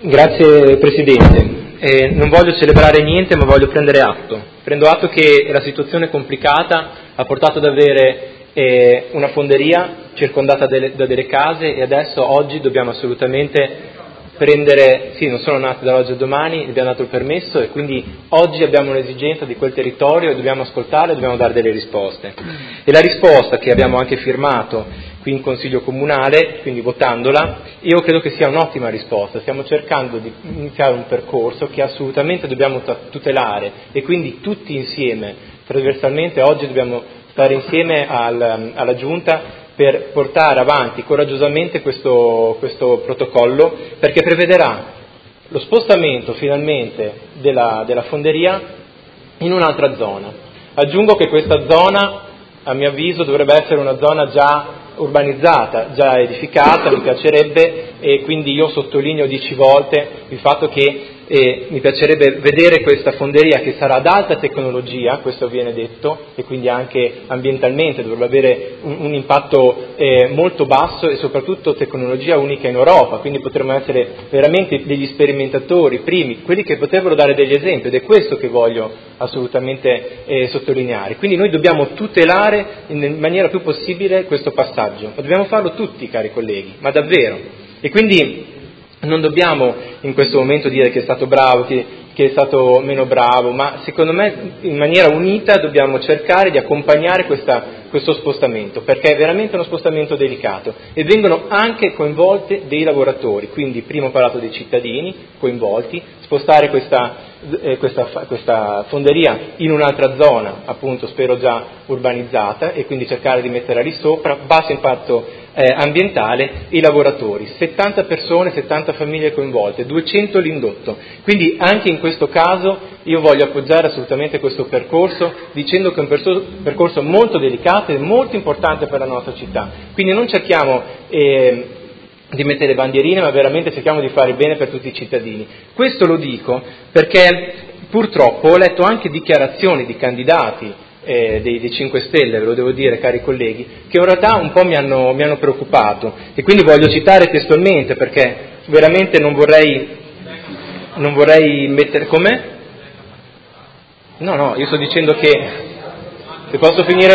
Grazie Presidente. Non voglio celebrare niente, ma voglio prendere atto. Prendo atto che la situazione complicata ha portato ad avere una fonderia circondata da delle case e adesso oggi dobbiamo assolutamente non sono nate dall'oggi al domani, abbiamo dato il permesso e quindi oggi abbiamo un'esigenza di quel territorio e dobbiamo ascoltare e dobbiamo dare delle risposte. E la risposta che abbiamo anche firmato qui in Consiglio Comunale, quindi votandola, io credo che sia un'ottima risposta. Stiamo cercando di iniziare un percorso che assolutamente dobbiamo tutelare e quindi tutti insieme, trasversalmente, oggi dobbiamo stare insieme alla Giunta per portare avanti coraggiosamente questo protocollo, perché prevederà lo spostamento finalmente della fonderia in un'altra zona. Aggiungo che questa zona, a mio avviso, dovrebbe essere una zona già urbanizzata, già edificata, mi piacerebbe, e quindi io sottolineo 10 volte il fatto che mi piacerebbe vedere questa fonderia che sarà ad alta tecnologia, questo viene detto, e quindi anche ambientalmente dovrebbe avere un impatto molto basso e soprattutto tecnologia unica in Europa, quindi potremmo essere veramente degli sperimentatori primi, quelli che potrebbero dare degli esempi, ed è questo che voglio assolutamente sottolineare. Quindi noi dobbiamo tutelare in maniera più possibile questo passaggio, ma dobbiamo farlo tutti, cari colleghi, ma davvero. E quindi non dobbiamo in questo momento dire che è stato bravo, che è stato meno bravo, ma secondo me in maniera unita dobbiamo cercare di accompagnare questo spostamento, perché è veramente uno spostamento delicato e vengono anche coinvolti dei lavoratori, quindi prima ho parlato dei cittadini coinvolti, spostare questa fonderia in un'altra zona, appunto spero già urbanizzata, e quindi cercare di metterla lì sopra, basso impatto ambientale, i lavoratori, 70 persone, 70 famiglie coinvolte, 200 l'indotto, quindi anche in questo caso io voglio appoggiare assolutamente questo percorso dicendo che è un percorso molto delicato e molto importante per la nostra città, quindi non cerchiamo di mettere bandierine, ma veramente cerchiamo di fare bene per tutti i cittadini. Questo lo dico perché purtroppo ho letto anche dichiarazioni di candidati dei 5 Stelle, ve lo devo dire cari colleghi, che in realtà un po' mi hanno preoccupato e quindi voglio citare testualmente perché veramente non vorrei mettere... Come? No, io sto dicendo che se posso finire il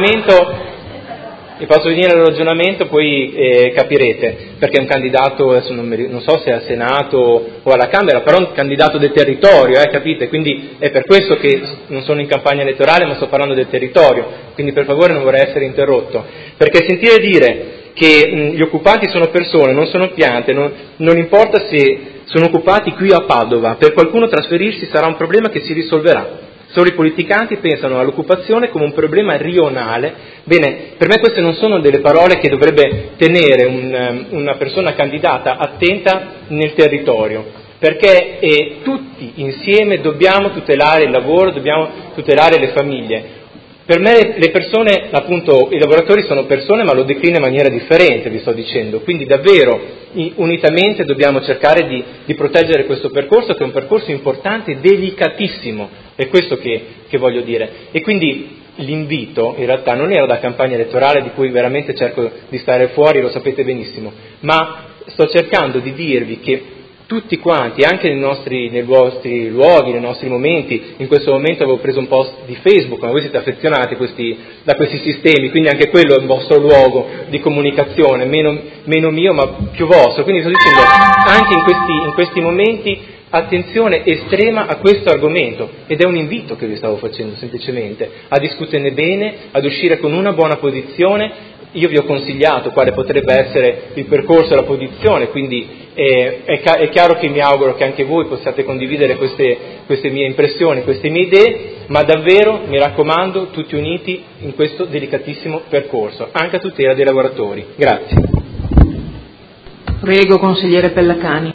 ragionamento poi capirete, perché è un candidato, adesso non so se è al Senato o alla Camera, però è un candidato del territorio, capite? Quindi è per questo che non sono in campagna elettorale, ma sto parlando del territorio, quindi per favore non vorrei essere interrotto, perché sentire dire che gli occupanti sono persone, non sono piante, non importa se sono occupati qui a Padova, per qualcuno trasferirsi sarà un problema che si risolverà. Solo i politicanti pensano all'occupazione come un problema rionale. Bene, per me queste non sono delle parole che dovrebbe tenere una persona candidata attenta nel territorio, perché tutti insieme dobbiamo tutelare il lavoro, dobbiamo tutelare le famiglie. Per me le persone, appunto i lavoratori sono persone, ma lo declino in maniera differente, vi sto dicendo, quindi davvero unitamente dobbiamo cercare di proteggere questo percorso, che è un percorso importante e delicatissimo, è questo che voglio dire. E quindi l'invito in realtà non era da campagna elettorale, di cui veramente cerco di stare fuori, lo sapete benissimo, ma sto cercando di dirvi che tutti quanti, anche nei vostri luoghi, nei nostri momenti, in questo momento avevo preso un post di Facebook, ma voi siete affezionati da questi sistemi, quindi anche quello è un vostro luogo di comunicazione, meno mio ma più vostro, quindi sto dicendo anche in questi momenti attenzione estrema a questo argomento, ed è un invito che vi stavo facendo semplicemente, a discuterne bene, ad uscire con una buona posizione. Io vi ho consigliato quale potrebbe essere il percorso e la posizione, quindi è chiaro che mi auguro che anche voi possiate condividere queste mie impressioni, queste mie idee, ma davvero, mi raccomando, tutti uniti in questo delicatissimo percorso, anche a tutela dei lavoratori. Grazie. Prego, consigliere Pellacani.